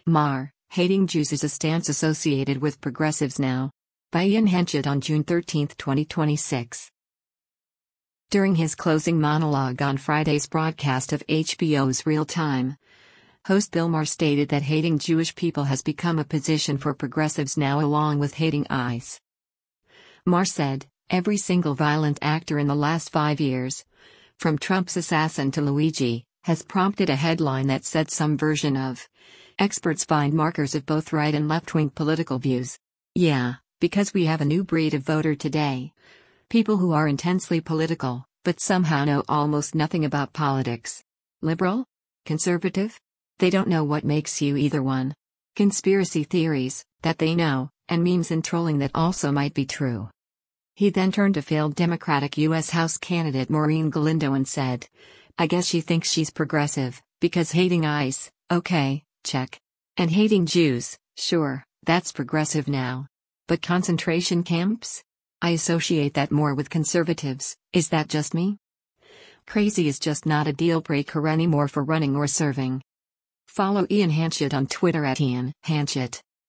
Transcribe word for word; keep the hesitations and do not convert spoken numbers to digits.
Mar, hating Jews is a stance associated with progressives now. By Ian Henchett on June thirteenth, twenty twenty-six. During his closing monologue on Friday's broadcast of H B O's Real Time, host Bill Maher stated that hating Jewish people has become a position for progressives now, along with hating ICE. Maher said, "Every single violent actor in the last five years, from Trump's assassin to Luigi, has prompted a headline that said some version of, 'Experts find markers of both right and left-wing political views.' Yeah, because we have a new breed of voter today. People who are intensely political, but somehow know almost nothing about politics. Liberal? Conservative? They don't know what makes you either one. Conspiracy theories, that they know, and memes and trolling that also might be true." He then turned to failed Democratic U S House candidate Maureen Galindo and said, "I guess she thinks she's progressive, because hating ICE, okay, check. And hating Jews, sure, that's progressive now. But concentration camps? I associate that more with conservatives. Is that just me? Crazy is just not a deal breaker anymore for running or serving." Follow Ian Henchett on Twitter at Ian Henchett.